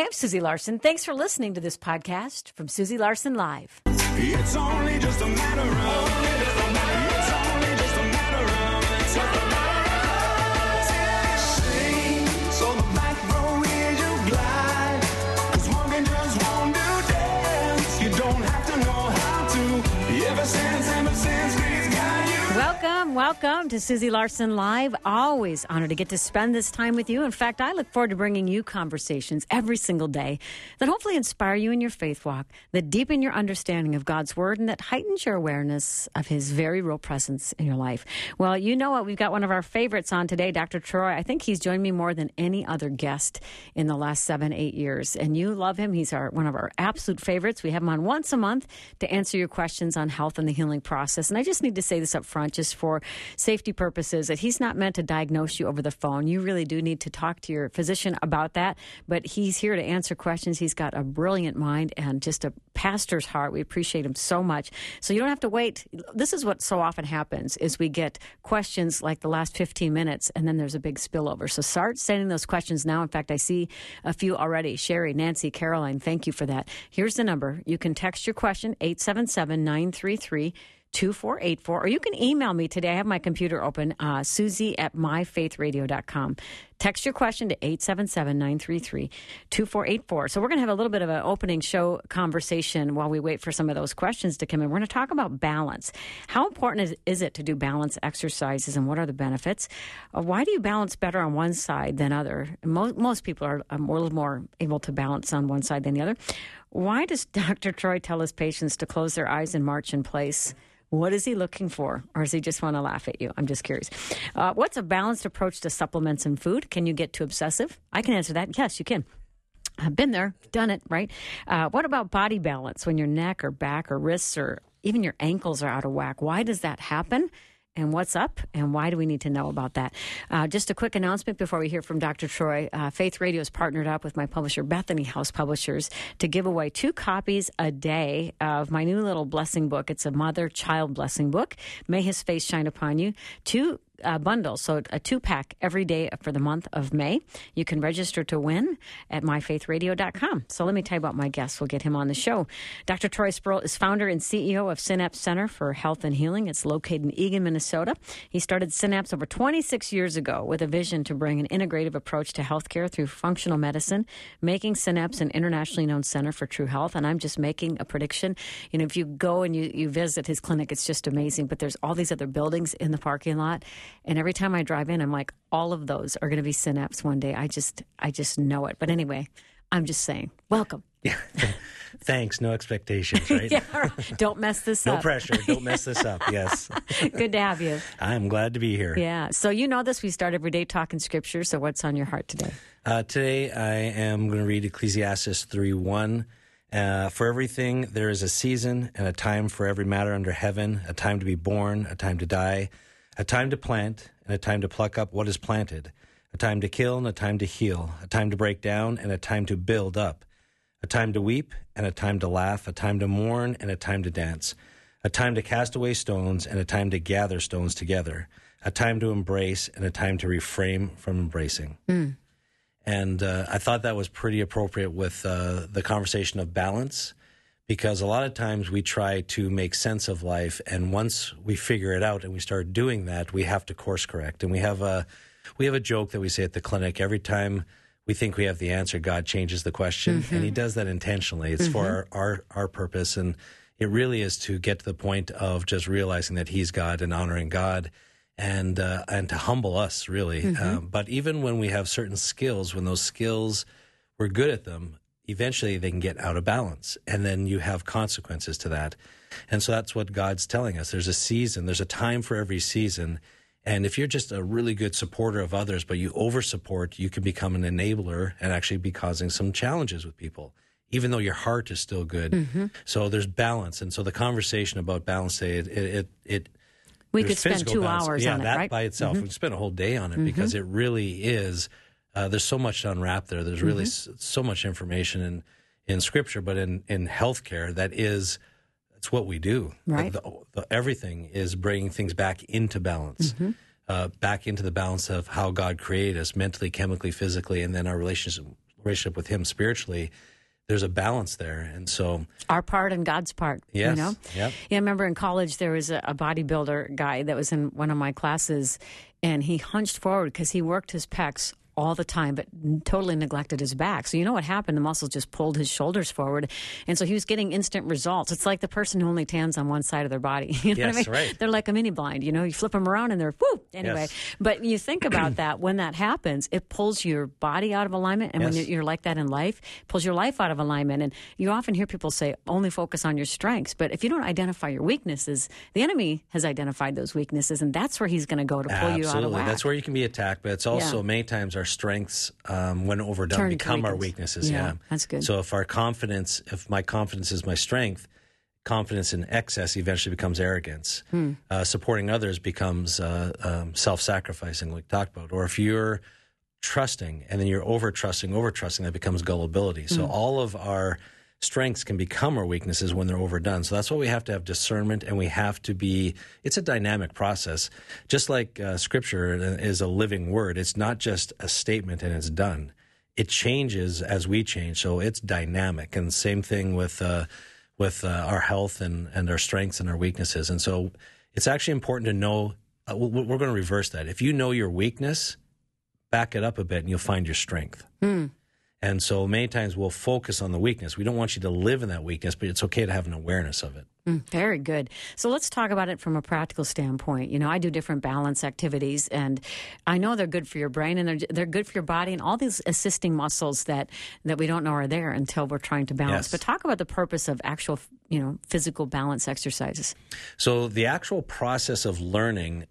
Hi, I'm Susie Larson. Thanks for listening to this podcast from Susie Larson Live. It's only just a matter of it's only just a matter of sing, so the back row is you glide, 'cause walking just won't do dance. You don't have to know how to. Ever since we've got you. Welcome to Susie Larson Live. Always honored to get to spend this time with you. In fact, I look forward to bringing you conversations every single day that hopefully inspire you in your faith walk, that deepen your understanding of God's Word, and that heightens your awareness of His very real presence in your life. Well, you know what? We've got one of our favorites on today, Dr. Troy. I think he's joined me more than any other guest in the last 7-8 years. And you love him. He's one of our absolute favorites. We have him on once a month to answer your questions on health and the healing process. And I just need to say this up front, just for safety purposes, that he's not meant to diagnose you over the phone. You really do need to talk to your physician about that, but he's here to answer questions. He's got a brilliant mind and just a pastor's heart. We appreciate him so much. So you don't have to wait. This is what so often happens, is we get questions like the last 15 minutes, and then there's a big spillover. So start sending those questions now. In fact, I see a few already. Sherry, Nancy, Caroline, thank you for that. Here's the number. You can text your question, 877-933-2484, or you can email me today. I have my computer open, Susie@myfaithradio.com. Text your question to 877-933-2484. So we're going to have a little bit of an opening show conversation while we wait for some of those questions to come in. We're going to talk about balance. How important is it to do balance exercises, and what are the benefits? Why do you balance better on one side than other? Most people are a little more able to balance on one side than the other. Why does Dr. Troy tell his patients to close their eyes and march in place? What is he looking for? Or does he just want to laugh at you? I'm just curious. What's a balanced approach to supplements and food? Can you get too obsessive? I can answer that. Yes, you can. I've been there, done it, right? What about body balance when your neck or back or wrists or even your ankles are out of whack? Why does that happen? And what's up, and why do we need to know about that? Just a quick announcement before we hear from Dr. Troy. Faith Radio has partnered up with my publisher, Bethany House Publishers, to give away 2 copies a day of my new little blessing book. It's a mother-child blessing book. May His face shine upon you. 2 bundles, so a 2-pack every day for the month of May. You can register to win at myfaithradio.com. So let me tell you about my guest. We'll get him on the show. Dr. Troy Sproul is founder and CEO of Synapse Center for Health and Healing. It's located in Eagan, Minnesota. He started Synapse over 26 years ago with a vision to bring an integrative approach to healthcare through functional medicine, making Synapse an internationally known center for true health. And I'm just making a prediction. You know, if you go and you visit his clinic, it's just amazing. But there's all these other buildings in the parking lot. And every time I drive in, I'm like, all of those are going to be Synapse one day. I just know it. But anyway, I'm just saying, welcome. Yeah. Thanks. No expectations, right? Yeah, right. Don't mess this up. No pressure. Don't mess this up. Yes. Good to have you. I'm glad to be here. Yeah. So you know this. We start every day talking scripture. So what's on your heart today? Today I am going to read Ecclesiastes 3:1. For everything there is a season and a time for every matter under heaven, a time to be born, a time to die, a time to plant, and a time to pluck up what is planted, a time to kill and a time to heal, a time to break down and a time to build up, a time to weep and a time to laugh, a time to mourn and a time to dance, a time to cast away stones and a time to gather stones together, a time to embrace and a time to refrain from embracing. Mm. And I thought that was pretty appropriate with the conversation of balance, because a lot of times we try to make sense of life, and once we figure it out and we start doing that, we have to course correct. And we have a joke that we say at the clinic: every time we think we have the answer, God changes the question, and He does that intentionally. It's for our purpose, and it really is to get to the point of just realizing that He's God and honoring God, and to humble us, really. But even when we have certain skills, when those skills, we're good at them, eventually they can get out of balance, and then you have consequences to that. And so that's what God's telling us. There's a season, there's a time for every season. And if you're just a really good supporter of others, but you over-support, you can become an enabler and actually be causing some challenges with people, even though your heart is still good. So there's balance. And so the conversation about balance today, we could spend 2 hours on it, that right? by itself. We could spend a whole day on it, because it really is. There's so much to unwrap there. There's really so much information in Scripture, but in healthcare, it's what we do. Right. Everything is bringing things back into balance, back into the balance of how God created us mentally, chemically, physically, and then our relationship relationship with him spiritually, there's a balance there. And so our part and God's part, yes, you know? yep. Yeah, I remember in college there was a bodybuilder guy that was in one of my classes, and he hunched forward because he worked his pecs all the time, but totally neglected his back. So you know what happened? The muscles just pulled his shoulders forward. And so he was getting instant results. It's like the person who only tans on one side of their body. You know Yes, what I mean? right. They're like a mini blind. You know, you flip them around and they're, whoo! Anyway, Yes. but you think about that. When that happens, it pulls your body out of alignment. And when Yes. you're like that in life, it pulls your life out of alignment. And you often hear people say, only focus on your strengths. But if you don't identify your weaknesses, the enemy has identified those weaknesses, and that's where he's going to go to pull you out of Absolutely. whack. That's where you can be attacked, but it's also many times our strengths, when overdone, Turn to become our weakness. weaknesses. Yeah, that's good. So if my confidence is my strength, confidence in excess eventually becomes arrogance. Supporting others becomes self-sacrificing, like we talked about. Or if you're trusting and then you're over-trusting, that becomes gullibility. So all of our strengths can become our weaknesses when they're overdone. So that's why we have to have discernment, and we have to be, it's a dynamic process. Just like Scripture is a living word. It's not just a statement and it's done. It changes as we change, so it's dynamic. And same thing with our health and our strengths and our weaknesses. And so it's actually important to know, we're going to reverse that. If you know your weakness, back it up a bit and you'll find your strength. And so many times we'll focus on the weakness. We don't want you to live in that weakness, but it's okay to have an awareness of it. Very good. So let's talk about it from a practical standpoint. You know, I do different balance activities, and I know they're good for your brain, and they're good for your body, and all these assisting muscles that we don't know are there until we're trying to balance. Yes. But talk about the purpose of actual, physical balance exercises. So the actual process of learning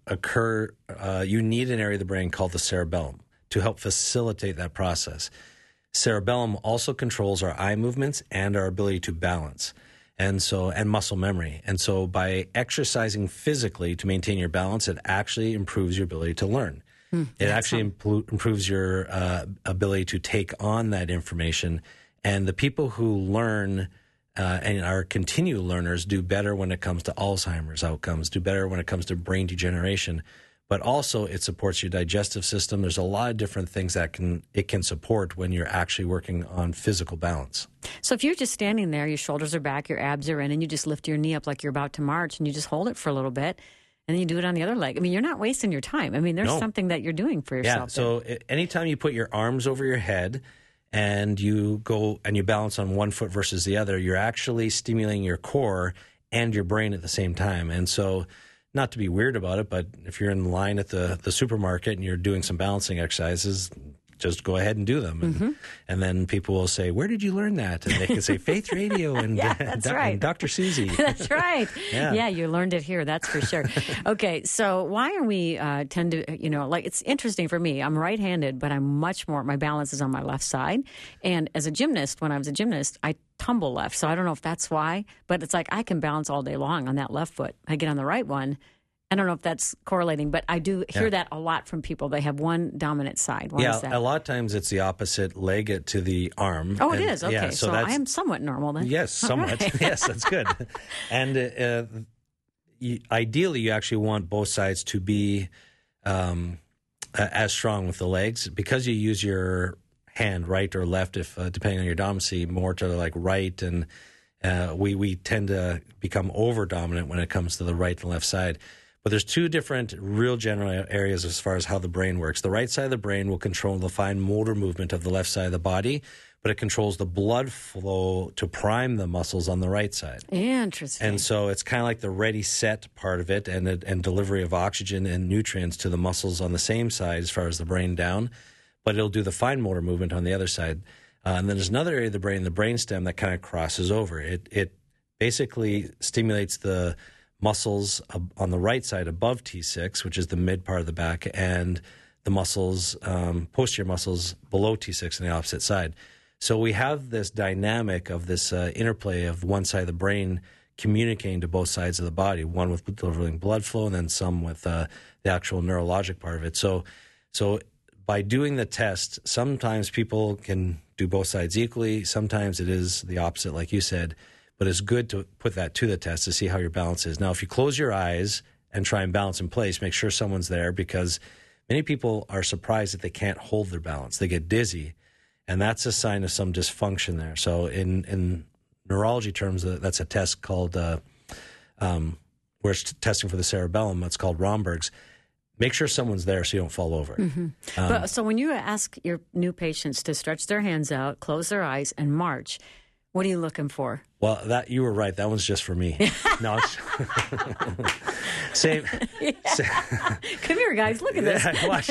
you need an area of the brain called the cerebellum to help facilitate that process. Cerebellum also controls our eye movements and our ability to balance, and muscle memory. And so by exercising physically to maintain your balance, it actually improves your ability to learn. It actually improves your ability to take on that information. And the people who learn and are continued learners do better when it comes to Alzheimer's outcomes, do better when it comes to brain degeneration. But also it supports your digestive system. There's a lot of different things that it can support when you're actually working on physical balance. So if you're just standing there, your shoulders are back, your abs are in, and you just lift your knee up like you're about to march, and you just hold it for a little bit, and then you do it on the other leg. I mean, you're not wasting your time. I mean, there's something that you're doing for yourself. Yeah, so anytime you put your arms over your head and you go and you balance on one foot versus the other, you're actually stimulating your core and your brain at the same time. And so, not to be weird about it, but if you're in line at the supermarket and you're doing some balancing exercises, just go ahead and do them. And then people will say, where did you learn that? And they can say, Faith Radio and, that's right. and Dr. Susie. That's right. Yeah. You learned it here. That's for sure. Okay, so why are we tend to, it's interesting for me. I'm right-handed, but my balance is on my left side. And as a gymnast, when I was a gymnast, I tumble left. So I don't know if that's why, but it's like I can balance all day long on that left foot. I get on the right one. I don't know if that's correlating, but I do hear that a lot from people. They have one dominant side. Why is that? A lot of times it's the opposite leg to the arm. Oh, it is? Okay. Yeah, so I am somewhat normal then. Yes, somewhat. Right. Yes, that's good. And ideally, you actually want both sides to be as strong with the legs, because you use your hand, right or left, if depending on your dominancy, more to like right, and we tend to become over dominant when it comes to the right and left side. But there's two different real general areas as far as how the brain works. The right side of the brain will control the fine motor movement of the left side of the body, but it controls the blood flow to prime the muscles on the right side. Interesting. And so it's kind of like the ready set part of it, and delivery of oxygen and nutrients to the muscles on the same side as far as the brain down, but it'll do the fine motor movement on the other side. And then there's another area of the brain, the brainstem, that kind of crosses over. It basically stimulates the muscles on the right side above T6, which is the mid part of the back, and the muscles, posterior muscles below T6 on the opposite side. So we have this dynamic of this interplay of one side of the brain communicating to both sides of the body, one with delivering blood flow and then some with the actual neurologic part of it. So by doing the test, sometimes people can do both sides equally. Sometimes it is the opposite, like you said. But it's good to put that to the test to see how your balance is. Now, if you close your eyes and try and balance in place, make sure someone's there, because many people are surprised that they can't hold their balance. They get dizzy. And that's a sign of some dysfunction there. So in neurology terms, that's a test called, where it's testing for the cerebellum. That's called Romberg's. Make sure someone's there so you don't fall over. But, so when you ask your new patients to stretch their hands out, close their eyes, and march, what are you looking for? Well, that you were right. That one's just for me. No, same. Come here, guys. Look at this. Watch.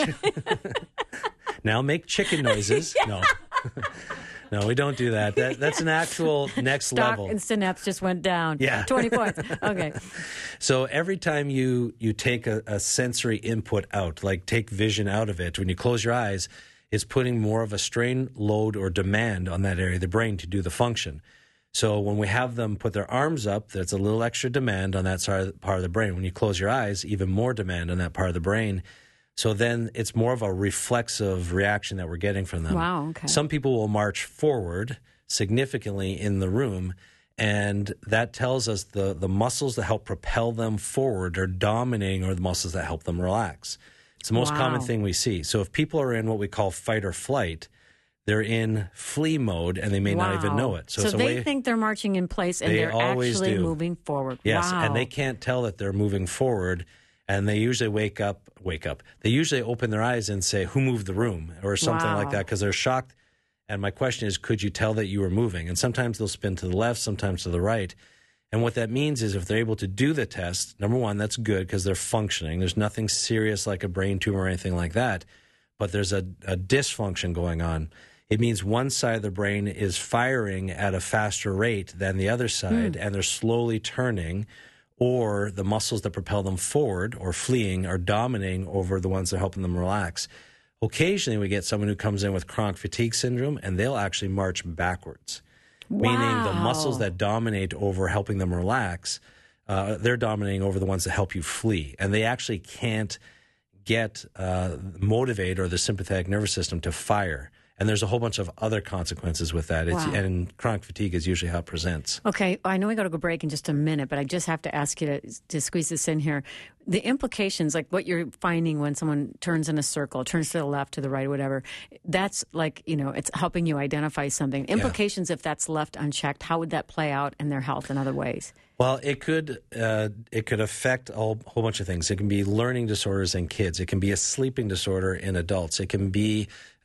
Now make chicken noises. No. No, we don't do that. That's an actual next Stock level. and synapse just went down. Yeah. 20 points. Okay. So every time you take a sensory input out, like take vision out of it, when you close your eyes, it's putting more of a strain, load, or demand on that area of the brain to do the function. So when we have them put their arms up, that's a little extra demand on that part of the brain. When you close your eyes, even more demand on that part of the brain. So then it's more of a reflexive reaction that we're getting from them. Wow, okay. Some people will march forward significantly in the room, and that tells us the muscles that help propel them forward are dominating or the muscles that help them relax. It's the most common thing we see. So if people are in what we call fight or flight, they're in flee mode and they may not even know it. So they think they're marching in place and they're actually moving forward. Yes, wow. And they can't tell that they're moving forward. And they usually wake up. They usually open their eyes and say, "Who moved the room?" or something like that because they're shocked. And my question is, could you tell that you were moving? And sometimes they'll spin to the left, sometimes to the right. And what that means is if they're able to do the test, number one, that's good because they're functioning. There's nothing serious like a brain tumor or anything like that. But there's a dysfunction going on. It means one side of the brain is firing at a faster rate than the other side, and they're slowly turning, or the muscles that propel them forward or fleeing are dominating over the ones that are helping them relax. Occasionally, we get someone who comes in with chronic fatigue syndrome, and they'll actually march backwards, meaning the muscles that dominate over helping them relax, they're dominating over the ones that help you flee. And they actually can't get motivate or the sympathetic nervous system to fire. And there's a whole bunch of other consequences with that. And chronic fatigue is usually how it presents. Okay, I know we got to go break in just a minute, but I just have to ask you to squeeze this in here. The implications, like what you're finding when someone turns in a circle, turns to the left, to the right, whatever, that's like, it's helping you identify something. Implications, if that's left unchecked, how would that play out in their health in other ways? Well, it could affect a whole bunch of things. It can be learning disorders in kids. It can be a sleeping disorder in adults. It can be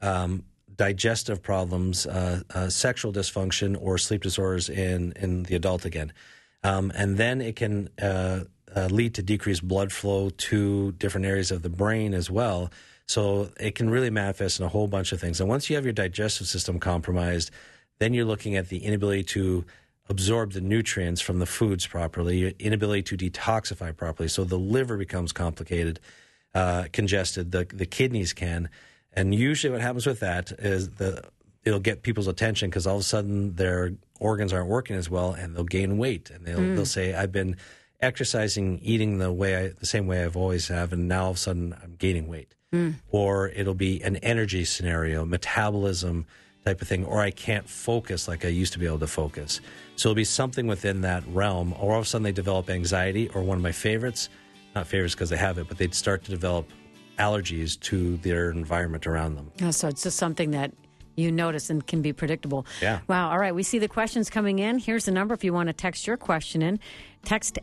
digestive problems, sexual dysfunction, or sleep disorders in the adult again. And then it can lead to decreased blood flow to different areas of the brain as well. So it can really manifest in a whole bunch of things. And once you have your digestive system compromised, then you're looking at the inability to absorb the nutrients from the foods properly, your inability to detoxify properly. So the liver becomes complicated, congested, the kidneys can. And usually what happens with that is it'll get people's attention because all of a sudden their organs aren't working as well and they'll gain weight. And they'll say, I've been exercising, eating the same way I've always have, and now all of a sudden I'm gaining weight. Or it'll be an energy scenario, metabolism type of thing, or I can't focus like I used to be able to focus. So it'll be something within that realm, or all of a sudden they develop anxiety, or one of my favorites, not favorites because they have it, but they'd start to develop allergies to their environment around them. Oh, so it's just something that you notice and can be predictable. Yeah. Wow. All right. We see the questions coming in. Here's the number if you want to text your question in. Text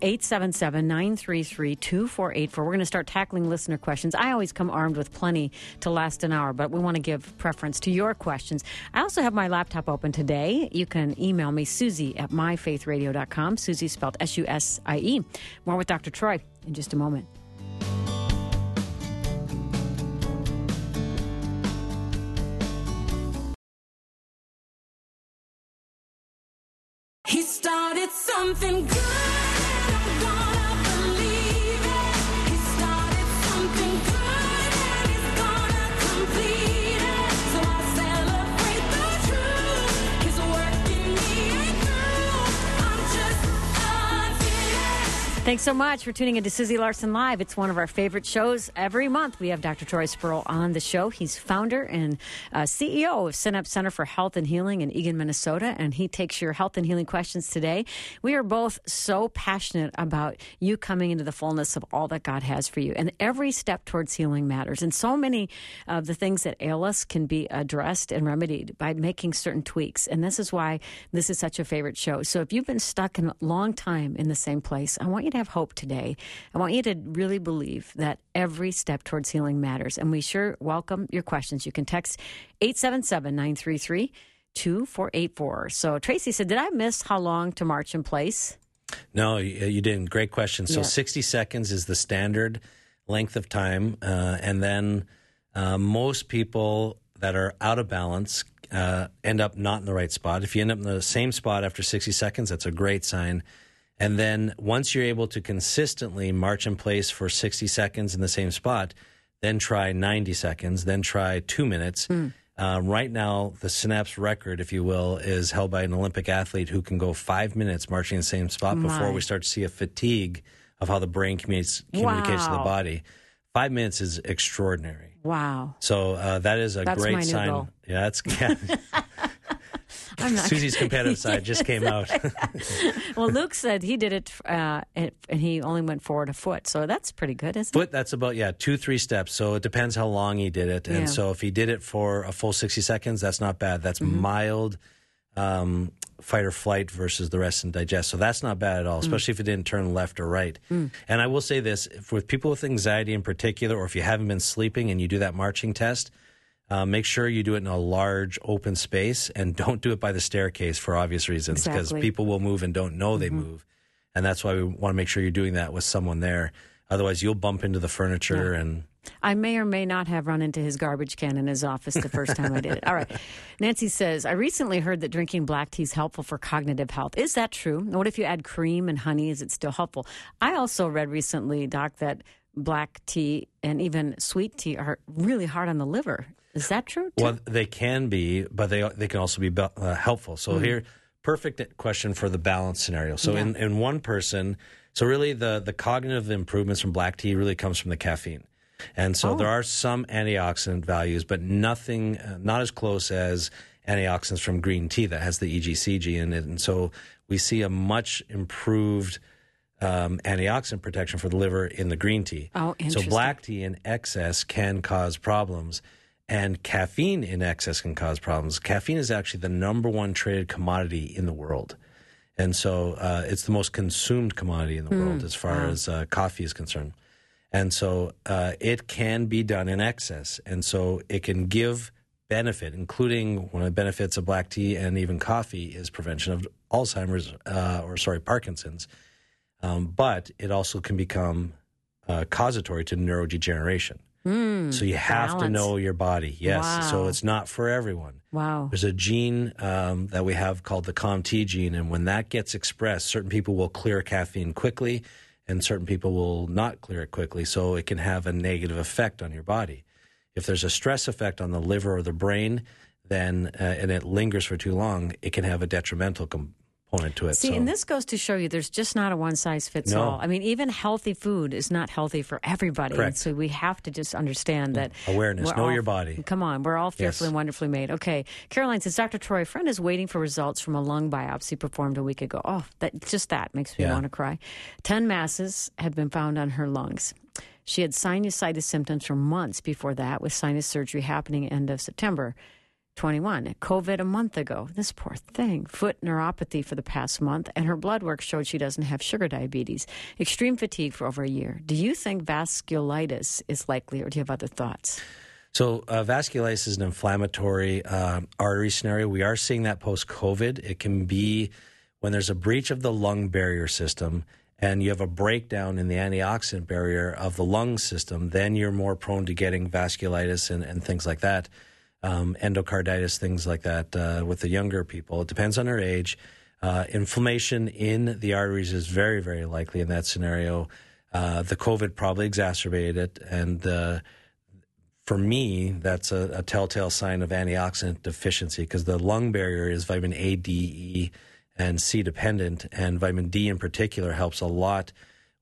877-933-2484. We're going to start tackling listener questions. I always come armed with plenty to last an hour, but we want to give preference to your questions. I also have my laptop open today. You can email me, Susie@myfaithradio.com. Susie spelled S-U-S-I-E. More with Dr. Troy in just a moment. He started something good, and I'm gonna believe it. He started something good, and he's gonna complete it. So I celebrate the truth. He's working me through. I'm just unfinished. Thanks so much for tuning into Susie Larson Live. It's one of our favorite shows. Every month we have Dr. Troy Sperl on the show. He's founder and CEO of Synapse Center for Health and Healing in Eagan, Minnesota, and he takes your health and healing questions today. We are both so passionate about you coming into the fullness of all that God has for you, and every step towards healing matters. And so many of the things that ail us can be addressed and remedied by making certain tweaks, and this is why this is such a favorite show. So if you've been stuck in a long time in the same place, I want you to have hope today. I want you to really believe that every step towards healing matters. And we sure welcome your questions. You can text 877-933-2484. So Tracy said, did I miss how long to march in place? No, you didn't. Great question. So Yeah. 60 seconds is the standard length of time. And then most people that are out of balance end up not in the right spot. If you end up in the same spot after 60 seconds, that's a great sign. And then once you're able to consistently march in place for 60 seconds in the same spot, then try 90 seconds, then try 2 minutes. Right now, the Synapse record, if you will, is held by an Olympic athlete who can go 5 minutes marching in the same spot before we start to see a fatigue of how the brain communicates to the Wow. body. 5 minutes is extraordinary. Wow. So that is a That's my great new sign. goal. Yeah, that's yeah. I'm not. Susie's competitive side just came out. Well, Luke said he did it, and he only went forward a foot. So that's pretty good, isn't it? Foot, that's about, 2-3 steps. So it depends how long he did it. And Yeah. so if he did it for a full 60 seconds, that's not bad. That's mild fight or flight versus the rest and digest. So that's not bad at all, especially if it didn't turn left or right. And I will say this, with people with anxiety in particular, or if you haven't been sleeping and you do that marching test, make sure you do it in a large open space, and don't do it by the staircase for obvious reasons, because Exactly. people will move and don't know they move. And that's why we want to make sure you're doing that with someone there. Otherwise, you'll bump into the furniture and... I may or may not have run into his garbage can in his office the first time I did it. All right. Nancy says, I recently heard that drinking black tea is helpful for cognitive health. Is that true? What if you add cream and honey? Is it still helpful? I also read recently, Doc, that black tea and even sweet tea are really hard on the liver. Is that true? Too? Well, they can be, but they can also be helpful. So here, perfect question for the balance scenario. So in one person, so really the cognitive improvements from black tea really comes from the caffeine. And so there are some antioxidant values, but nothing, not as close as antioxidants from green tea that has the EGCG in it. And so we see a much improved antioxidant protection for the liver in the green tea. Oh, So interesting. black tea in excess can cause problems, and caffeine in excess can cause problems. Caffeine is actually the number one traded commodity in the world. And so it's the most consumed commodity in the world as far as coffee is concerned. And so it can be done in excess. And so it can give benefit, including one of the benefits of black tea and even coffee is prevention of Alzheimer's, Parkinson's. But it also can become causatory to neurodegeneration. So you have to balance. know your body. Yes. Wow. So it's not for everyone. Wow. There's a gene that we have called the COMT gene, and when that gets expressed, certain people will clear caffeine quickly, and certain people will not clear it quickly, so it can have a negative effect on your body. If there's a stress effect on the liver or the brain, then and it lingers for too long, it can have a detrimental component to it. See, so, and this goes to show you there's just not a one-size-fits No. all. I mean, even healthy food is not healthy for everybody. Correct. And so we have to just understand that. Awareness. we're Know all- your body. Come on. We're all fearfully Yes. and wonderfully made. Okay. Caroline says, Dr. Troy, a friend is waiting for results from a lung biopsy performed a week ago. Oh, that makes me Yeah. want to cry. 10 masses had been found on her lungs. She had sinusitis symptoms for months before that, with sinus surgery happening end of September 21. COVID a month ago. This poor thing. Foot neuropathy for the past month, and her blood work showed she doesn't have sugar diabetes. Extreme fatigue for over a year. Do you think vasculitis is likely, or do you have other thoughts? So vasculitis is an inflammatory artery scenario. We are seeing that post-COVID. It can be when there's a breach of the lung barrier system and you have a breakdown in the antioxidant barrier of the lung system, then you're more prone to getting vasculitis and things like that, endocarditis, things like that with the younger people. It depends on their age. Inflammation in the arteries is very, very likely in that scenario. The COVID probably exacerbated it, and for me, that's a telltale sign of antioxidant deficiency, because the lung barrier is vitamin A, D, E, and C dependent, and vitamin D in particular helps a lot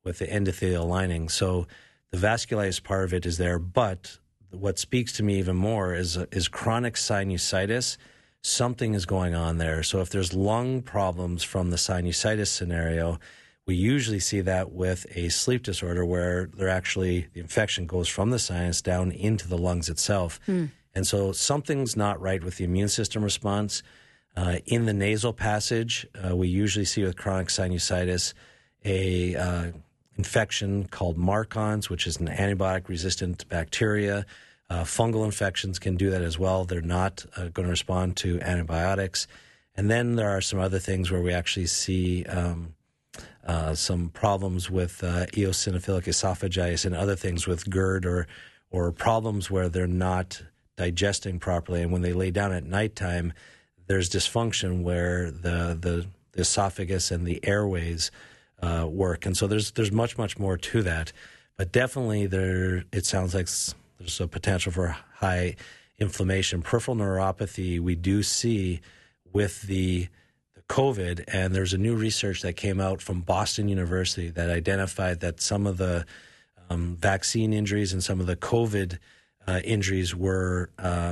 with the endothelial lining. So the vasculitis part of it is there, but what speaks to me even more is chronic sinusitis. Something is going on there. So if there's lung problems from the sinusitis scenario, we usually see that with a sleep disorder where the infection goes from the sinus down into the lungs itself. And so something's not right with the immune system response. In the nasal passage, we usually see with chronic sinusitis a infection called MARCoNS, which is an antibiotic-resistant bacteria. Fungal infections can do that as well. They're not going to respond to antibiotics. And then there are some other things where we actually see some problems with eosinophilic esophagitis and other things with GERD or problems where they're not digesting properly. And when they lay down at nighttime, there's dysfunction where the esophagus and the airways work. And so there's much, much more to that. But definitely it sounds like there's a potential for high inflammation. Peripheral neuropathy we do see with the COVID, and there's a new research that came out from Boston University that identified that some of the vaccine injuries and some of the COVID injuries were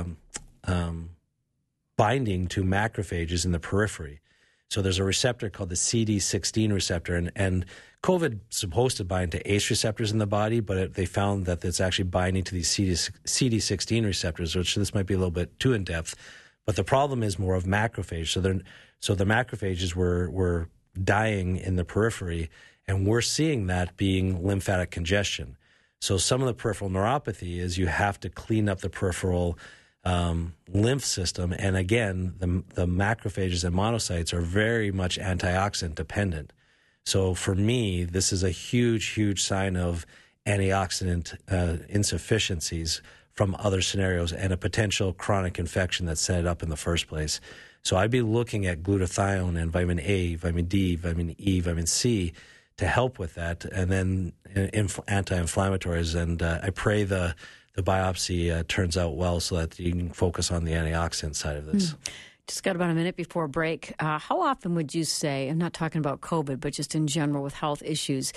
binding to macrophages in the periphery. So there's a receptor called the CD16 receptor, and COVID is supposed to bind to ACE receptors in the body, but they found that it's actually binding to these CD16 receptors, which this might be a little bit too in-depth. But the problem is more of macrophage. So the macrophages were dying in the periphery, and we're seeing that being lymphatic congestion. So some of the peripheral neuropathy is you have to clean up the peripheral lymph system. And again, the macrophages and monocytes are very much antioxidant dependent. So for me, this is a huge, huge sign of antioxidant insufficiencies from other scenarios and a potential chronic infection that set it up in the first place. So I'd be looking at glutathione and vitamin A, vitamin D, vitamin E, vitamin C to help with that, and then anti-inflammatories. And I pray the biopsy turns out well so that you can focus on the antioxidant side of this. Just got about a minute before break. How often would you say, I'm not talking about COVID, but just in general with health issues,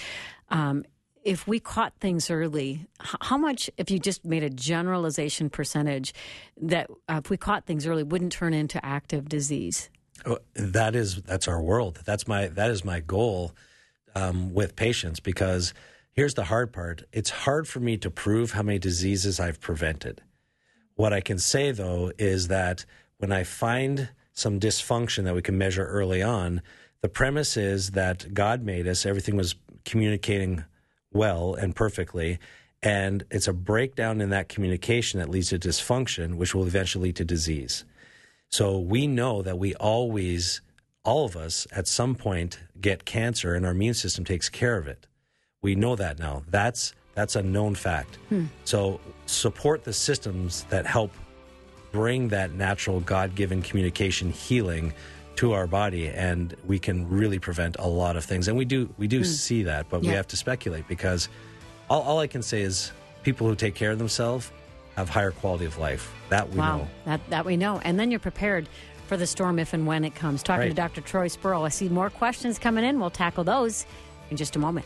if we caught things early, how much, if you just made a generalization percentage, that if we caught things early wouldn't turn into active disease? That's our world. That is my goal with patients, because here's the hard part. It's hard for me to prove how many diseases I've prevented. What I can say, though, is that when I find some dysfunction that we can measure early on, the premise is that God made us, everything was communicating well and perfectly, and it's a breakdown in that communication that leads to dysfunction, which will eventually lead to disease. So we know that we always, all of us, at some point get cancer, and our immune system takes care of it. We know that now. That's a known fact. So support the systems that help bring that natural God-given communication healing to our body, and we can really prevent a lot of things. And we do see that, but we have to speculate, because all I can say is people who take care of themselves have higher quality of life. That we know. That we know. And then you're prepared for the storm if and when it comes. Talking to Dr. Troy Sperl. I see more questions coming in. We'll tackle those in just a moment.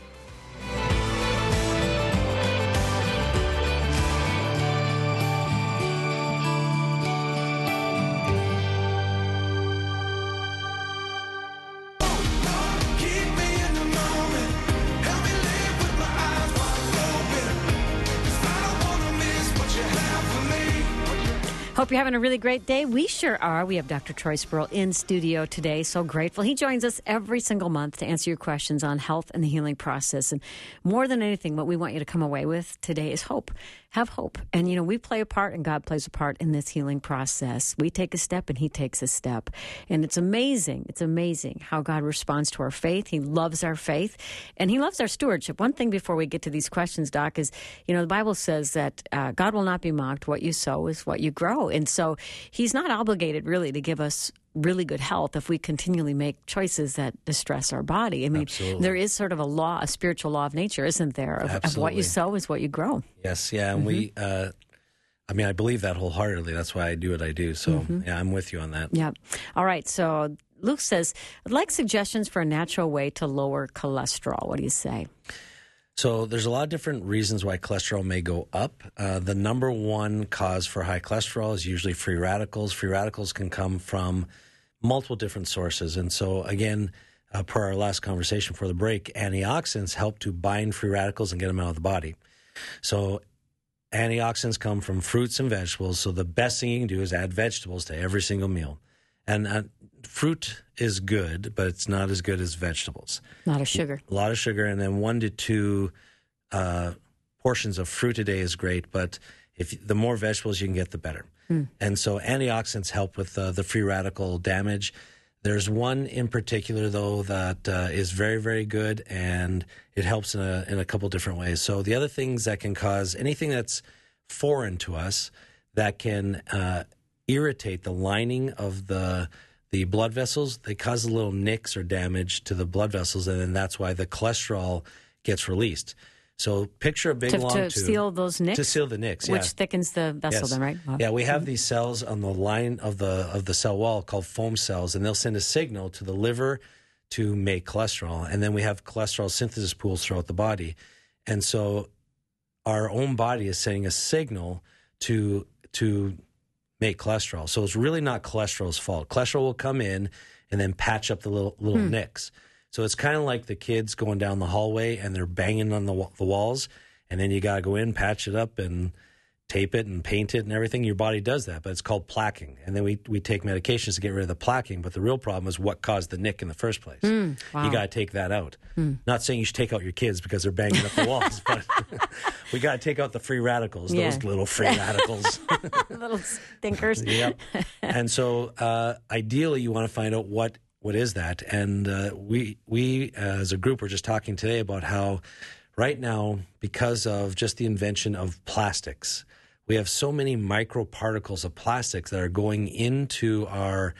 Keep me in the moment. Help me live with my eyes wide open. 'Cause I don't wanna miss what you have for me. Hope you're having a really great day. We sure are. We have Dr. Troy Sperl in studio today. So grateful. He joins us every single month to answer your questions on health and the healing process. And more than anything, what we want you to come away with today is hope. Have hope. And, we play a part and God plays a part in this healing process. We take a step and He takes a step. And it's amazing. It's amazing how God responds to our faith. He loves our faith and He loves our stewardship. One thing before we get to these questions, Doc, is, the Bible says that God will not be mocked. What you sow is what you grow. And so He's not obligated really to give us really good health if we continually make choices that distress our body. I mean, Absolutely. there is sort of a spiritual law of nature, isn't there? Of what you sow is what you grow. Yes, yeah, and we, I believe that wholeheartedly. That's why I do what I do. So, yeah, I'm with you on that. Yep. All right. So Luke says, I'd like suggestions for a natural way to lower cholesterol. What do you say? So there's a lot of different reasons why cholesterol may go up. The number one cause for high cholesterol is usually free radicals. Free radicals can come from multiple different sources. And so, again, per our last conversation for the break, antioxidants help to bind free radicals and get them out of the body. So antioxidants come from fruits and vegetables. So the best thing you can do is add vegetables to every single meal. And fruit is good, but it's not as good as vegetables. A lot of sugar. A lot of sugar, and then 1 to 2 portions of fruit a day is great, but the more vegetables you can get, the better. And so antioxidants help with the free radical damage. There's one in particular, though, that is very, very good, and it helps in a couple different ways. So the other things that can cause anything that's foreign to us that can irritate the lining of the blood vessels, they cause a little nicks or damage to the blood vessels, and then that's why the cholesterol gets released. So picture a big long To tube. seal those nicks? To seal the nicks, Which yeah. thickens the vessel Yes. then, right? Wow. Yeah, we have these cells on the line of the cell wall called foam cells, and they'll send a signal to the liver to make cholesterol. And then we have cholesterol synthesis pools throughout the body. And so our own body is sending a signal to make cholesterol. So it's really not cholesterol's fault. Cholesterol will come in and then patch up the little nicks. So it's kind of like the kids going down the hallway and they're banging on the walls, and then you got to go in, patch it up, and tape it and paint it and everything. Your body does that, but it's called plaquing. And then we take medications to get rid of the plaquing, but the real problem is what caused the nick in the first place. Wow. You got to take that out. Not saying you should take out your kids because they're banging up the walls, but we got to take out the free radicals, Yeah. those little free radicals. Little stinkers. Yep. And so ideally you want to find out what is that. And we as a group were just talking today about how right now, because of just the invention of plastics, we have so many microparticles of plastics that are going into our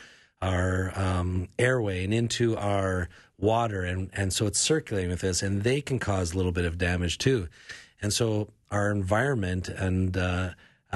airway and into our water, and so it's circulating with us, and they can cause a little bit of damage too. And so our environment and the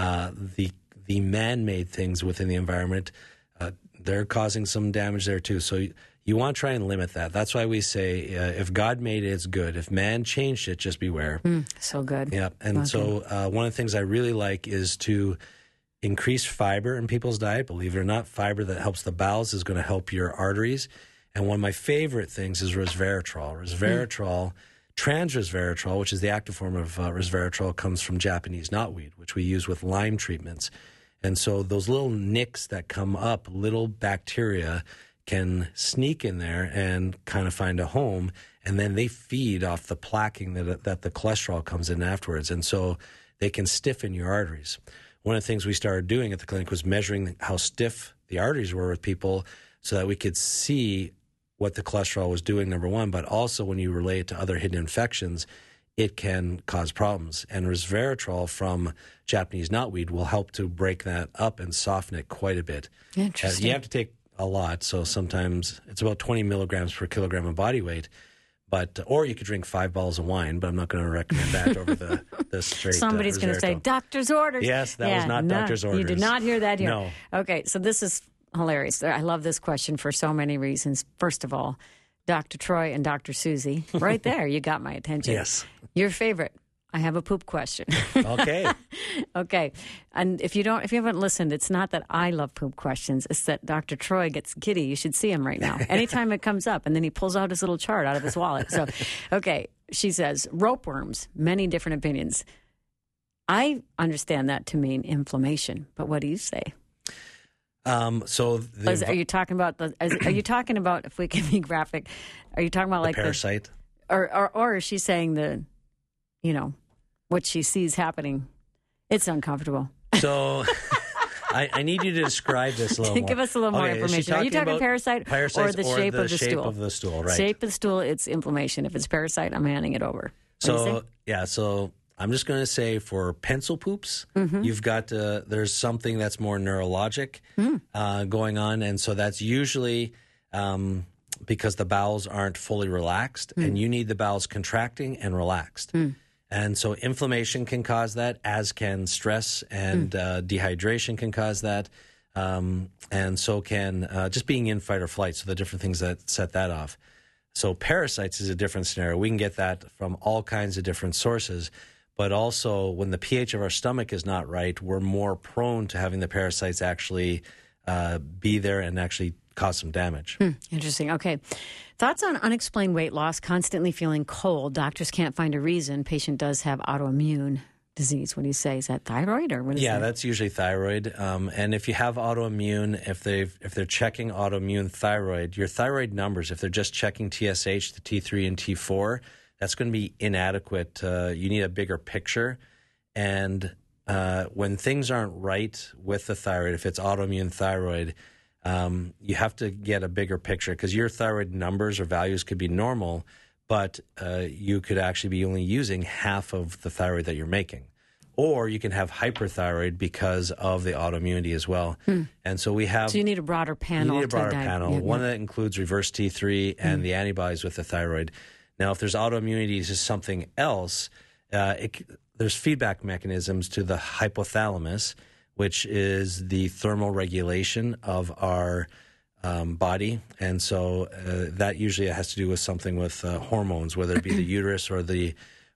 man-made things within the environment, they're causing some damage there too. So you want to try and limit that. That's why we say if God made it, it's good. If man changed it, just beware. So good. Yeah, and Okay. so one of the things I really like is to increase fiber in people's diet. Believe it or not, fiber that helps the bowels is going to help your arteries. And one of my favorite things is resveratrol. Resveratrol, trans-resveratrol, which is the active form of resveratrol, comes from Japanese knotweed, which we use with Lyme treatments. And so those little nicks that come up, little bacteria, can sneak in there and kind of find a home, and then they feed off the plaquing that the cholesterol comes in afterwards. And so they can stiffen your arteries. One of the things we started doing at the clinic was measuring how stiff the arteries were with people so that we could see what the cholesterol was doing, number one, but also when you relate it to other hidden infections, it can cause problems. And resveratrol from Japanese knotweed will help to break that up and soften it quite a bit. Interesting. You have to take a lot, so sometimes it's about 20 milligrams per kilogram of body weight. But or you could drink 5 bottles of wine, but I'm not going to recommend that over the straight. Somebody's going to say, resveratrol. doctor's orders. Yes, that was not doctor's You did orders. not hear that here. No. Okay, so this is hilarious. I love this question for so many reasons. First of all, Dr. Troy and Dr. Susie, right there, you got my attention. Yes. Your favorite. I have a poop question. Okay. Okay. And if you haven't listened, it's not that I love poop questions. It's that Dr. Troy gets giddy. You should see him right now. Anytime it comes up, and then he pulls out his little chart out of his wallet. So, okay. She says, ropeworms, many different opinions. I understand that to mean inflammation, but what do you say? So Are you talking about are you talking about, if we can be graphic, are you talking about like parasite. or is she saying what she sees happening? It's uncomfortable. So I need you to describe this a little more. Give us a little more Okay, is she information. Are you talking about parasite or parasites the shape of the shape stool? of the stool, right? Shape of the stool, it's inflammation. If it's parasite, I'm handing it over. What do you say? So I'm just going to say for pencil poops, Mm-hmm. you've got there's something that's more neurologic going on, and so that's usually because the bowels aren't fully relaxed, and you need the bowels contracting and relaxed. And so inflammation can cause that, as can stress, and dehydration can cause that, and so can just being in fight or flight, so the different things that set that off. So parasites is a different scenario. We can get that from all kinds of different sources. But also, when the pH of our stomach is not right, we're more prone to having the parasites actually be there and actually cause some damage. Interesting. Okay. Thoughts on unexplained weight loss, constantly feeling cold. Doctors can't find a reason. Patient does have autoimmune disease. What do you say? Is that thyroid or what is Yeah, that? that's usually thyroid. And if you have autoimmune, if they're checking autoimmune thyroid, your thyroid numbers, if they're just checking TSH, the T3 and T4, that's going to be inadequate. You need a bigger picture. And when things aren't right with the thyroid, if it's autoimmune thyroid, you have to get a bigger picture because your thyroid numbers or values could be normal, but you could actually be only using half of the thyroid that you're making. Or you can have hyperthyroid because of the autoimmunity as well. And so we have... So you need a broader panel. You need a broader to panel. One that includes reverse T3 and the antibodies with the thyroid. Now, if there's autoimmunity to something else, there's feedback mechanisms to the hypothalamus, which is the thermal regulation of our body. And so that usually has to do with something with hormones, whether it be the uterus or the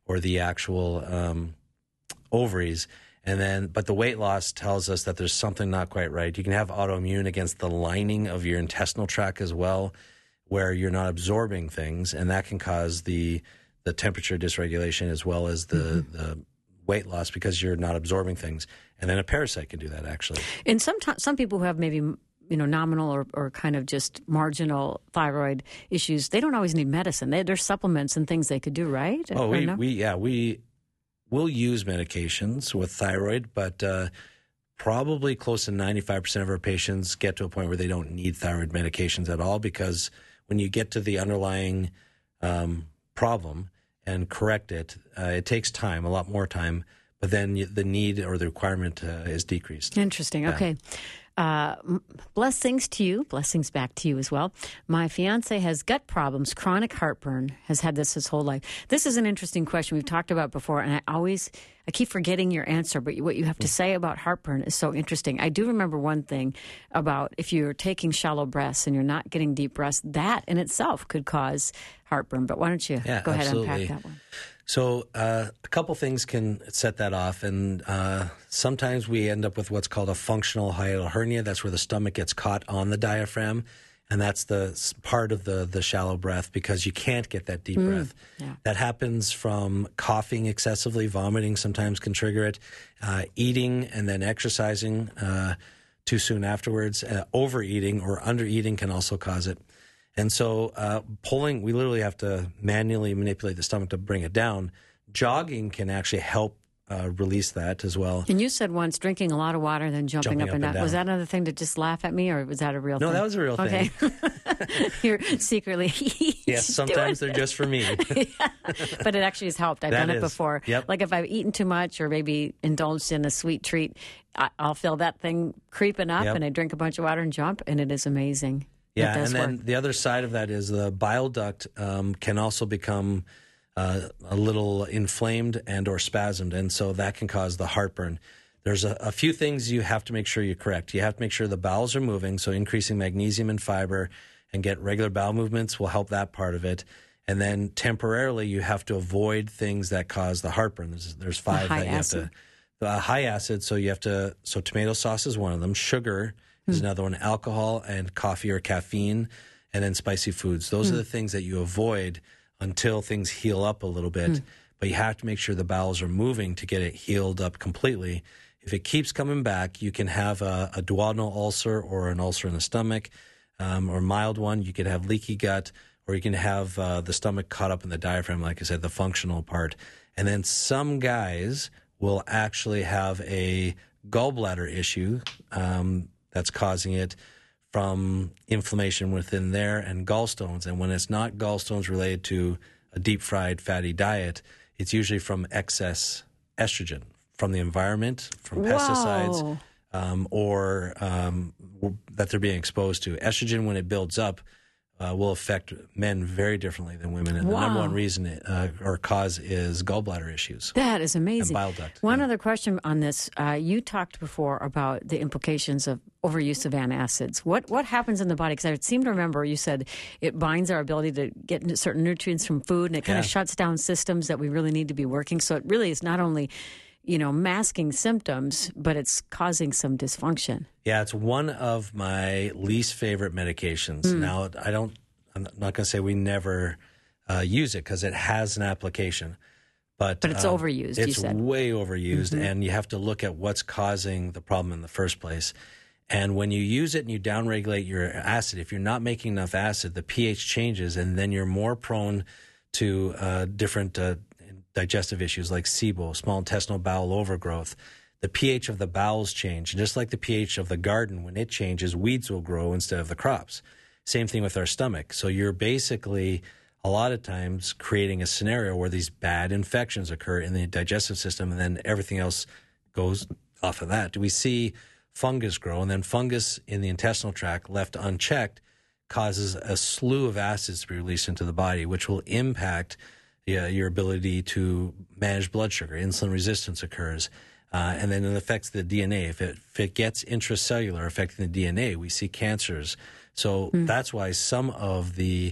actual ovaries. But the weight loss tells us that there's something not quite right. You can have autoimmune against the lining of your intestinal tract as well, where you're not absorbing things, and that can cause the temperature dysregulation as well as the weight loss because you're not absorbing things. And then a parasite can do that, actually. And some people who have maybe nominal or kind of just marginal thyroid issues, they don't always need medicine. There's supplements and things they could do, right? Oh, Or no? we will use medications with thyroid, but probably close to 95% of our patients get to a point where they don't need thyroid medications at all, because when you get to the underlying problem and correct it, it takes time, a lot more time, but then the need or the requirement is decreased. Interesting. Yeah. Okay. Blessings to you. Blessings back to you as well. My fiance has gut problems, chronic heartburn, has had this his whole life. This is an interesting question we've talked about before, and I keep forgetting your answer, but what you have to say about heartburn is so interesting. I do remember one thing about if you're taking shallow breaths and you're not getting deep breaths, that in itself could cause heartburn. But why don't you go ahead and unpack that one? So a couple things can set that off, and sometimes we end up with what's called a functional hiatal hernia. That's where the stomach gets caught on the diaphragm, and that's the part of the shallow breath because you can't get that deep breath. Yeah. That happens from coughing excessively, vomiting sometimes can trigger it, eating and then exercising too soon afterwards, overeating or undereating can also cause it. And so pulling, we literally have to manually manipulate the stomach to bring it down. Jogging can actually help release that as well. And you said once drinking a lot of water, then jumping up and down. Was that another thing to just laugh at me, or was that a real thing? No, that was a real thing. Okay. You're secretly Yes, sometimes they're just for me. But it actually has helped. I've That done it is. before. Yep. Like if I've eaten too much or maybe indulged in a sweet treat, I'll feel that thing creeping up, Yep. and I drink a bunch of water and jump, and it is amazing. Yeah, it does and then work. the other side of that is the bile duct can also become a little inflamed and or spasmed, and so that can cause the heartburn. There's a few things you have to make sure you correct. You have to make sure the bowels are moving, so increasing magnesium and fiber and get regular bowel movements will help that part of it. And then temporarily you have to avoid things that cause the heartburn. There's five high that you acid. have to. The high acid, so tomato sauce is one of them. Sugar is another one. Alcohol and coffee or caffeine, and then spicy foods. Those are the things that you avoid until things heal up a little bit. But you have to make sure the bowels are moving to get it healed up completely. If it keeps coming back, you can have a duodenal ulcer or an ulcer in the stomach, or a mild one. You could have leaky gut, or you can have the stomach caught up in the diaphragm, like I said, the functional part. And then some guys will actually have a gallbladder issue that's causing it from inflammation within there and gallstones. And when it's not gallstones related to a deep-fried fatty diet, it's usually from excess estrogen from the environment, from pesticides, or that they're being exposed to. Estrogen, when it builds up, will affect men very differently than women. And the number Wow. one reason or cause is gallbladder issues. That is amazing. And bile duct, One yeah. other question on this. You talked before about the implications of overuse of antacids. What happens in the body? Because I seem to remember you said it binds our ability to get certain nutrients from food, and it kind of Yeah. shuts down systems that we really need to be working. So it really is not only, masking symptoms, but it's causing some dysfunction. Yeah, it's one of my least favorite medications. Now, I'm not going to say we never use it because it has an application. But But it's overused, you It's said. way overused, and you have to look at what's causing the problem in the first place. And when you use it and you downregulate your acid, if you're not making enough acid, the pH changes, and then you're more prone to different digestive issues like SIBO, small intestinal bowel overgrowth. The pH of the bowels change. And just like the pH of the garden, when it changes, weeds will grow instead of the crops. Same thing with our stomach. So you're basically a lot of times creating a scenario where these bad infections occur in the digestive system, and then everything else goes off of that. Do we see fungus grow? And then fungus in the intestinal tract, left unchecked, causes a slew of acids to be released into the body, which will impact your ability to manage blood sugar. Insulin resistance occurs. And then it affects the DNA. If it gets intracellular, affecting the DNA, we see cancers. So that's why some of the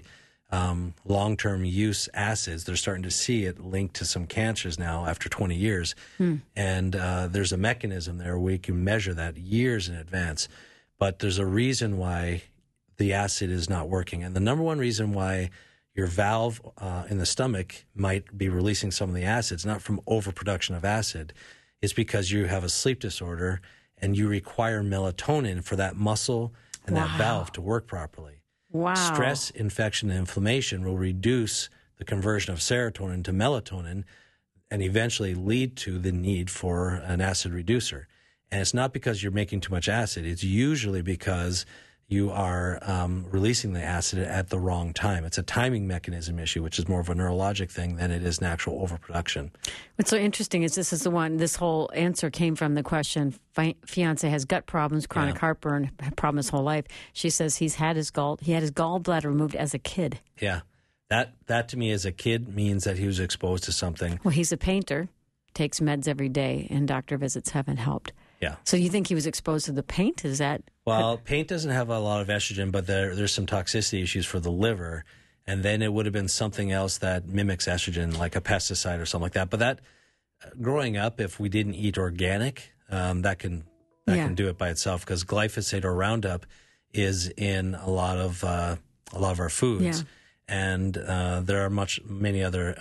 long-term use acids, they're starting to see it linked to some cancers now after 20 years. And there's a mechanism there where we can measure that years in advance. But there's a reason why the acid is not working. And the number one reason why your valve in the stomach might be releasing some of the acids, not from overproduction of acid, is because you have a sleep disorder and you require melatonin for that muscle and that valve to work properly. Wow. Stress, infection, and inflammation will reduce the conversion of serotonin to melatonin and eventually lead to the need for an acid reducer. And it's not because you're making too much acid. It's usually because you are releasing the acid at the wrong time. It's a timing mechanism issue, which is more of a neurologic thing than it is an actual overproduction. What's so interesting is this whole answer came from the question, fiance has gut problems, chronic heartburn, had problem his whole life. She says he had his gallbladder removed as a kid. Yeah. That to me as a kid means that he was exposed to something. Well, he's a painter, takes meds every day, and doctor visits haven't helped. Yeah. So you think he was exposed to the paint? Is that... Well, paint doesn't have a lot of estrogen, but there's some toxicity issues for the liver. And then it would have been something else that mimics estrogen, like a pesticide or something like that. But that, growing up, if we didn't eat organic, that can do it by itself, because glyphosate or Roundup is in a lot of our foods. Yeah. And there are many other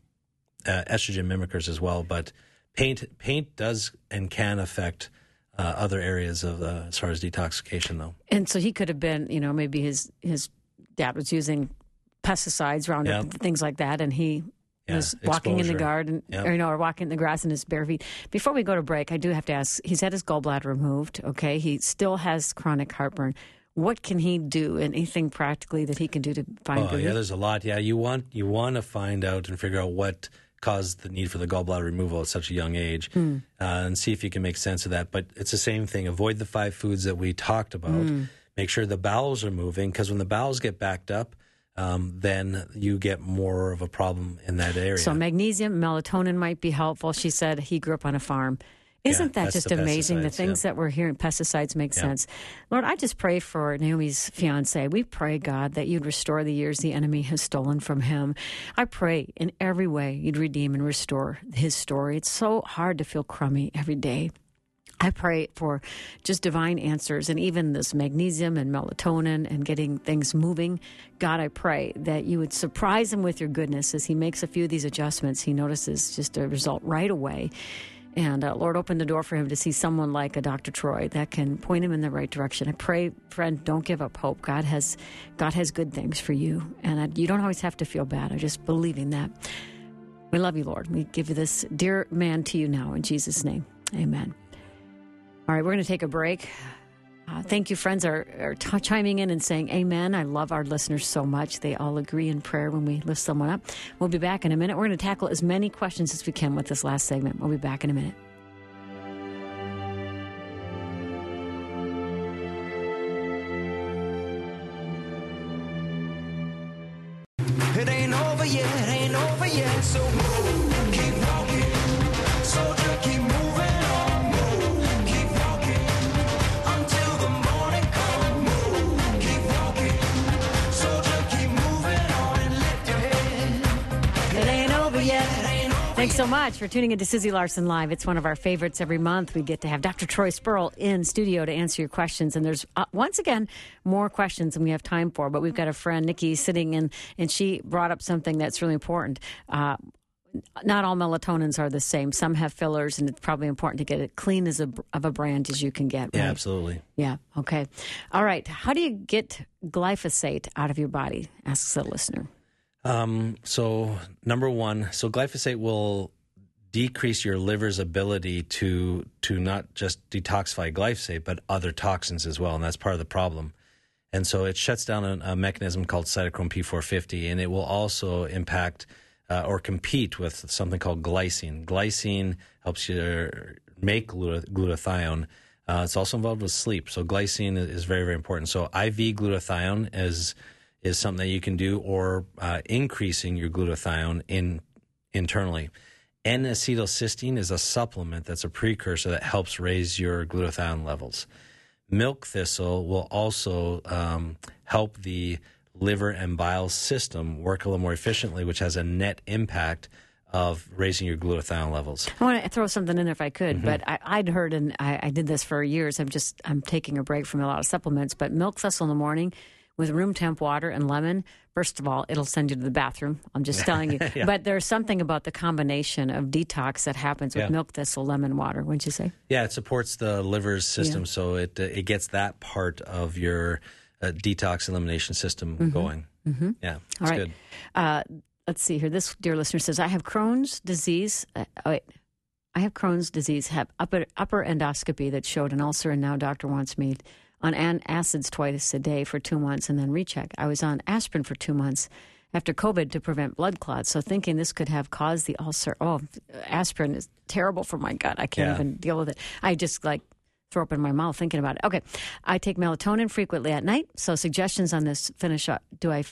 estrogen mimickers as well. But paint does and can affect other areas of as far as detoxification, though. And so he could have been, maybe his dad was using pesticides, Roundup, things like that, and he was walking in the garden, or walking in the grass in his bare feet. Before we go to break, I do have to ask, he's had his gallbladder removed, okay? He still has chronic heartburn. What can he do? Anything practically that he can do to find relief? Yeah, there's a lot. Yeah, you want to find out and figure out what caused the need for the gallbladder removal at such a young age, and see if you can make sense of that. But it's the same thing. Avoid the 5 foods that we talked about. Make sure the bowels are moving, because when the bowels get backed up, then you get more of a problem in that area. So magnesium, melatonin might be helpful. She said he grew up on a farm. Isn't that that's just the amazing? The pesticides, things that we're hearing, pesticides make sense. Lord, I just pray for Naomi's fiance. We pray, God, that you'd restore the years the enemy has stolen from him. I pray in every way you'd redeem and restore his story. It's so hard to feel crummy every day. I pray for just divine answers, and even this magnesium and melatonin and getting things moving. God, I pray that you would surprise him with your goodness as he makes a few of these adjustments. He notices just a result right away. And Lord, open the door for him to see someone like a Dr. Troy that can point him in the right direction. I pray, friend, don't give up hope. God has good things for you, and you don't always have to feel bad. I'm just believing that. We love you, Lord. We give you this dear man to you now in Jesus' name. Amen. All right, we're going to take a break. Thank you, friends, are chiming in and saying amen. I love our listeners so much. They all agree in prayer when we lift someone up. We'll be back in a minute. We're going to tackle as many questions as we can with this last segment. We'll be back in a minute. It ain't over yet, ain't over yet. So move, keep walking. Soldier, keep moving on. Move, keep walking. Until the morning comes. Move, keep walking. Soldier, keep moving on and lift your head. It ain't over yet. It ain't over Thanks so much for tuning into Susie Larson Live. It's one of our favorites every month. We get to have Dr. Troy Spurl in studio to answer your questions. And there's, once again, more questions than we have time for. But we've got a friend, Nikki, sitting in, and she brought up something that's really important. Not all melatonins are the same. Some have fillers, and it's probably important to get it clean of a brand as you can get. Yeah, right? absolutely. Yeah, okay. All right. How do you get glyphosate out of your body? Asks the listener. So number one, so glyphosate will decrease your liver's ability to not just detoxify glyphosate, but other toxins as well, and that's part of the problem. And so it shuts down a mechanism called cytochrome P450, and it will also impact or compete with something called glycine. Glycine helps you make glutathione. It's also involved with sleep, so glycine is very, very important. So IV glutathione is something that you can do, or increasing your glutathione internally. N-acetylcysteine is a supplement that's a precursor that helps raise your glutathione levels. Milk thistle will also help the liver and bile system work a little more efficiently, which has a net impact of raising your glutathione levels. I want to throw something in there if I could, but I'd heard, and I did this for years. I'm taking a break from a lot of supplements, but milk thistle in the morning with room temp water and lemon. First of all, it'll send you to the bathroom. I'm just telling you. Yeah. But there's something about the combination of detox that happens with Yeah. milk thistle, lemon water. Wouldn't you say? Yeah, it supports the liver's system, so it gets that part of your detox elimination system going. Yeah, it's All right. good. Let's see here. This dear listener says, I have Crohn's disease. I have Crohn's disease, have upper endoscopy that showed an ulcer, and now doctor wants me on acids twice a day for 2 months and then recheck. I was on aspirin for 2 months after COVID to prevent blood clots. So thinking this could have caused the ulcer. Oh, aspirin is terrible for my gut. I can't even deal with it. I just throw up in my mouth thinking about it. Okay. I take melatonin frequently at night. So suggestions on this finish up.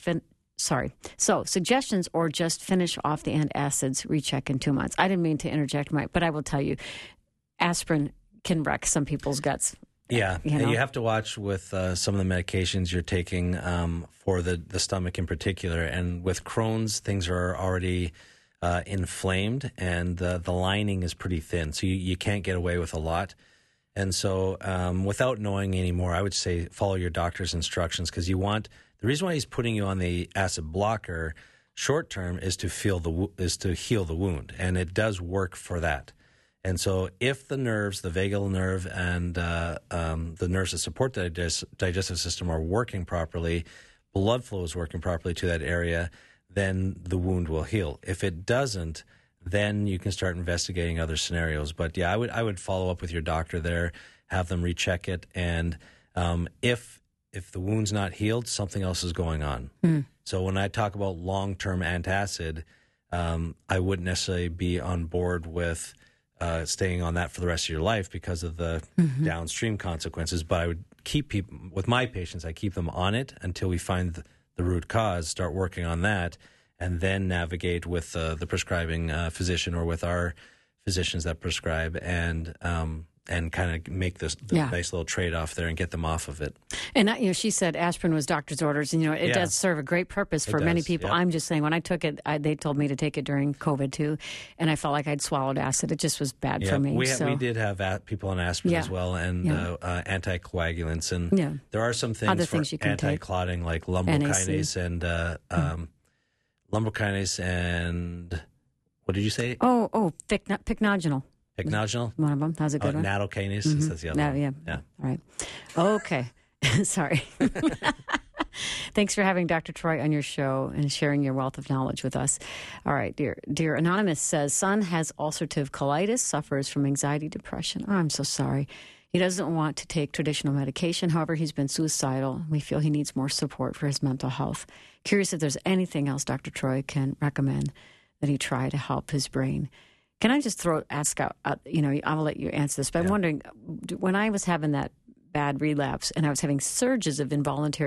So suggestions or just finish off the antacids, recheck in 2 months. I didn't mean to interject, Mike, but I will tell you, aspirin can wreck some people's guts. Yeah, You and know? you have to watch with some of the medications you're taking for the stomach in particular. And with Crohn's, things are already inflamed, and the lining is pretty thin, so you can't get away with a lot. And so without knowing any more, I would say follow your doctor's instructions, because the reason why he's putting you on the acid blocker short term is to heal the wound, and it does work for that. And so if the nerves, the vagal nerve and the nerves that support the digestive system are working properly, blood flow is working properly to that area, then the wound will heal. If it doesn't, then you can start investigating other scenarios. But yeah, I would follow up with your doctor there, have them recheck it, and if the wound's not healed, something else is going on. So when I talk about long-term antacid, I wouldn't necessarily be on board with staying on that for the rest of your life because of the downstream consequences. But I would keep people, with my patients, I keep them on it until we find the root cause, start working on that, and then navigate with the prescribing physician or with our physicians that prescribe, and kind of make this nice little trade-off there and get them off of it. And she said aspirin was doctor's orders, and it does serve a great purpose for many people. Yep. I'm just saying, when I took it, they told me to take it during COVID too, and I felt like I'd swallowed acid. It just was bad for me. We did have people on aspirin as well, and anticoagulants, and there are some things Other for things you can take. anti-clotting, like lumbokinase and what did you say? Pycnogenol. Pycnogenol? One of them. That was a good one. Nattokinase. That's the other one. Yeah. All right. Okay. Sorry. Thanks for having Dr. Troy on your show and sharing your wealth of knowledge with us. All right, dear Anonymous says, son has ulcerative colitis, suffers from anxiety, depression. Oh, I'm so sorry. He doesn't want to take traditional medication. However, he's been suicidal. We feel he needs more support for his mental health. Curious if there's anything else Dr. Troy can recommend that he try to help his brain. Can I just ask out, I'll let you answer this, but I'm wondering, when I was having that bad relapse and I was having surges of involuntary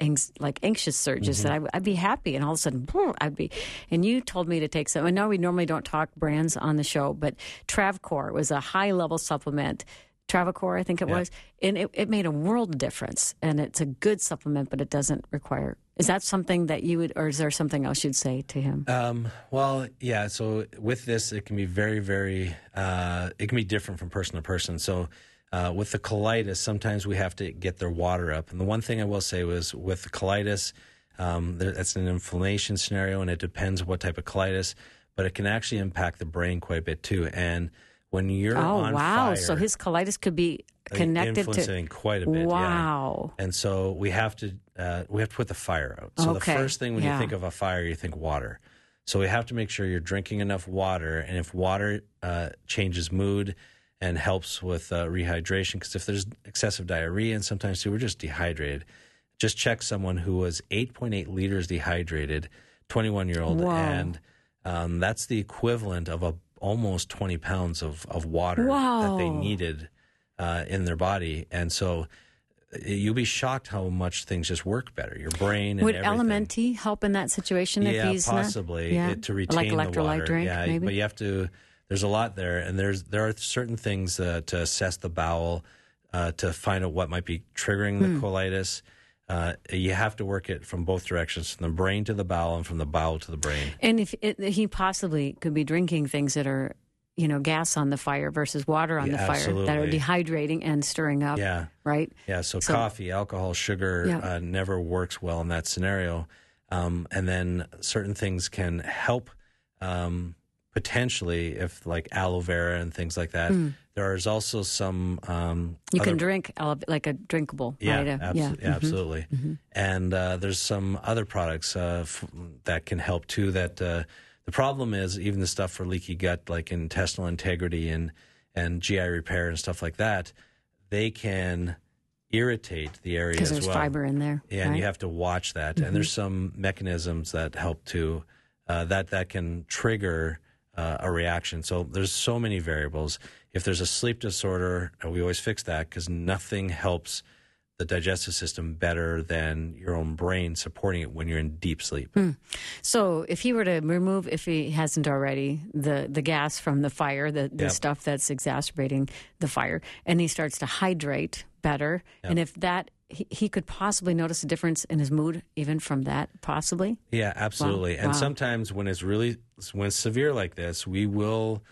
anxious surges that I'd be happy, and all of a sudden, boom, I'd be. And you told me to take some. I know we normally don't talk brands on the show, but Travcor was a high-level supplement. Travacor, I think it was, and it made a world of difference. And it's a good supplement, but it doesn't require. Is that something that you would, or is there something else you'd say to him? Well, yeah. So with this, it can be very, very. It can be different from person to person. So with the colitis, sometimes we have to get their water up. And the one thing I will say was with the colitis, that's an inflammation scenario, and it depends what type of colitis, but it can actually impact the brain quite a bit too. And when you're on fire, so his colitis could be connected influencing quite a bit. Wow. Yeah. And so we have to put the fire out. So the first thing when you think of a fire, you think water. So we have to make sure you're drinking enough water, and if water changes mood and helps with rehydration, because if there's excessive diarrhea, and sometimes too, we're just dehydrated. Just check someone who was 8.8 liters dehydrated, 21-year-old, and that's the equivalent of almost 20 pounds of water that they needed in their body. And so you'll be shocked how much things just work better. Your brain and would everything. LMNT help in that situation if he's possibly to retain like the water. electrolyte drink, maybe? But you have to. There's a lot there, and there are certain things to assess the bowel to find out what might be triggering the colitis. You have to work it from both directions, from the brain to the bowel and from the bowel to the brain. And if he possibly could be drinking things that are, gas on the fire versus water on the fire that are dehydrating and stirring up. Yeah. Right? Yeah. So coffee, alcohol, sugar never works well in that scenario. And then certain things can help potentially if like aloe vera and things like that. There is also some you can drink like a drinkable. Yeah, right? Absolutely. And there's some other products that can help too. That the problem is even the stuff for leaky gut, like intestinal integrity and GI repair and stuff like that, they can irritate the area because as there's well. Fiber in there. Yeah, right? and you have to watch that. And there's some mechanisms that help to that can trigger a reaction. So there's so many variables. If there's a sleep disorder, we always fix that because nothing helps the digestive system better than your own brain supporting it when you're in deep sleep. So if he were to remove, if he hasn't already, the gas from the fire, the stuff that's exacerbating the fire, and he starts to hydrate better, and if that, he could possibly notice a difference in his mood even from that, possibly? Yeah, absolutely. Wow. And sometimes when it's severe like this, we will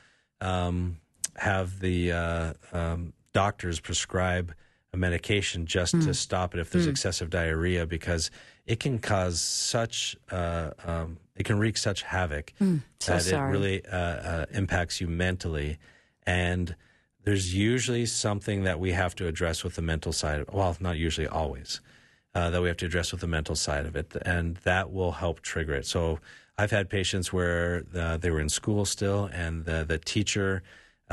have the doctors prescribe a medication just to stop it if there's excessive diarrhea, because it can cause such it can wreak such havoc that it really impacts you mentally. And there's usually something that we have to address with the mental side. Well, not usually, always. That we have to address with the mental side of it, and that will help trigger it. So I've had patients where they were in school still, and the teacher,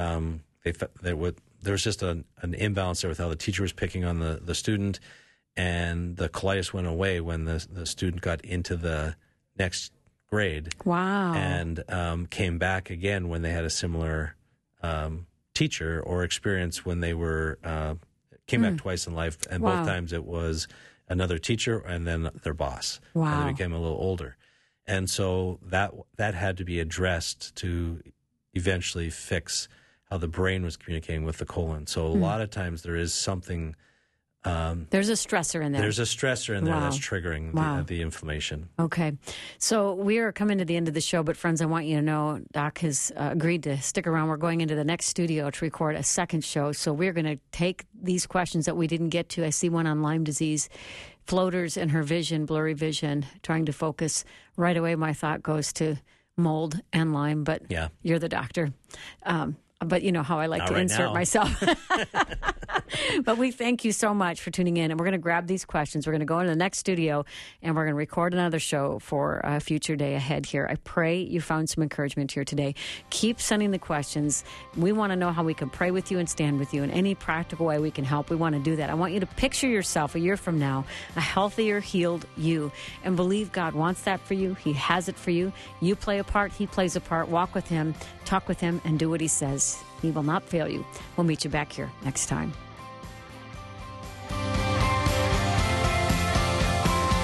there was just an imbalance there with how the teacher was picking on the student, and the colitis went away when the student got into the next grade. Wow. And came back again when they had a similar teacher or experience when they were came back twice in life, and both times it was another teacher and then their boss. Wow. And they became a little older. And so that had to be addressed to eventually fix how the brain was communicating with the colon. So a lot of times there is something. There's a stressor in there. There's a stressor in there that's triggering the inflammation. Okay. So we are coming to the end of the show, but friends, I want you to know Doc has agreed to stick around. We're going into the next studio to record a second show. So we're going to take these questions that we didn't get to. I see one on Lyme disease, floaters in her vision, blurry vision, trying to focus. Right away, my thought goes to mold and Lyme, but you're the doctor. But you know how I like to insert myself. But we thank you so much for tuning in. And we're going to grab these questions. We're going to go into the next studio, and we're going to record another show for a future day ahead here. I pray you found some encouragement here today. Keep sending the questions. We want to know how we can pray with you and stand with you in any practical way we can help. We want to do that. I want you to picture yourself a year from now, a healthier, healed you, and believe God wants that for you. He has it for you. You play a part. He plays a part. Walk with him, talk with him, and do what he says. He will not fail you. We'll meet you back here next time.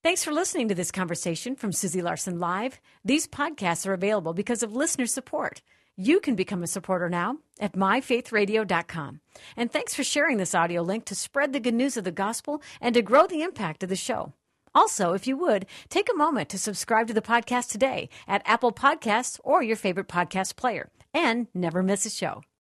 Thanks for listening to this conversation from Susie Larson Live. These podcasts are available because of listener support. You can become a supporter now at myfaithradio.com. And thanks for sharing this audio link to spread the good news of the gospel and to grow the impact of the show. Also, if you would, take a moment to subscribe to the podcast today at Apple Podcasts or your favorite podcast player. And never miss a show.